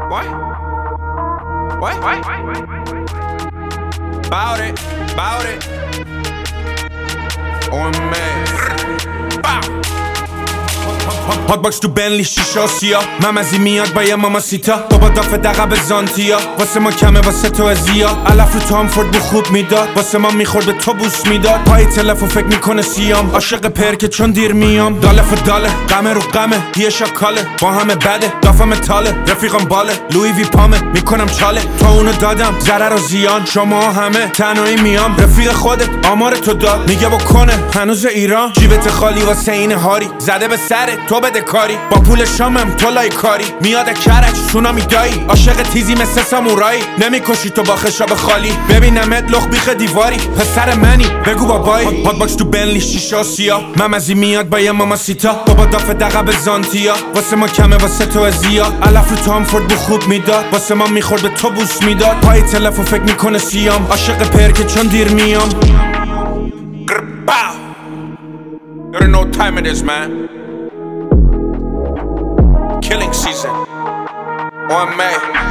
What? What? Bout it. On man. Bow. هات تو بنلی شیشا سیا ممزی میاد با یه ماما سیتا بابا دافه دقب زانتیا واسه ما کمه واسه تو ازیا علف رو تامفورد بو خوب میداد واسه ما میخورد به تو بوس میداد پای تلفن فکر میکنه سیام عاشق پرکه چون دیر میام داله فداله غمه رو غمه یه شاکاله با همه بده دافم تاله رفیقم باله لوی وی پامه میکنم چاله تو اونو دادم ضرر و زیان شما همه تنهایی میام رفیق خودت آمار تو داد میگه بکنه هنوز ایران جیبت خالی واسه این هاری زده به سرت تو بده کاری با پول شامم تو لای کاری میاد کرج سونامی دایی عاشق تیزی مثل سامورایی نمیکشی تو با خشاب خالی ببینمت لخ بیخ دیواری پسر منی بگو بابایی هات باکس تو بنلی شیشا سیا ممزی میاد با یه ماما سیتا بابا دافه دقب زانتیا واسه ما کمه واسه تو ازیا علف رو تامفورد بو خوب میداد واسه ما میخورد به تو بوس میداد پای تلفن فکر میکنه سیام عاشق پرکه چون دیر میام There ain't no time in this, man. Killing season. On May.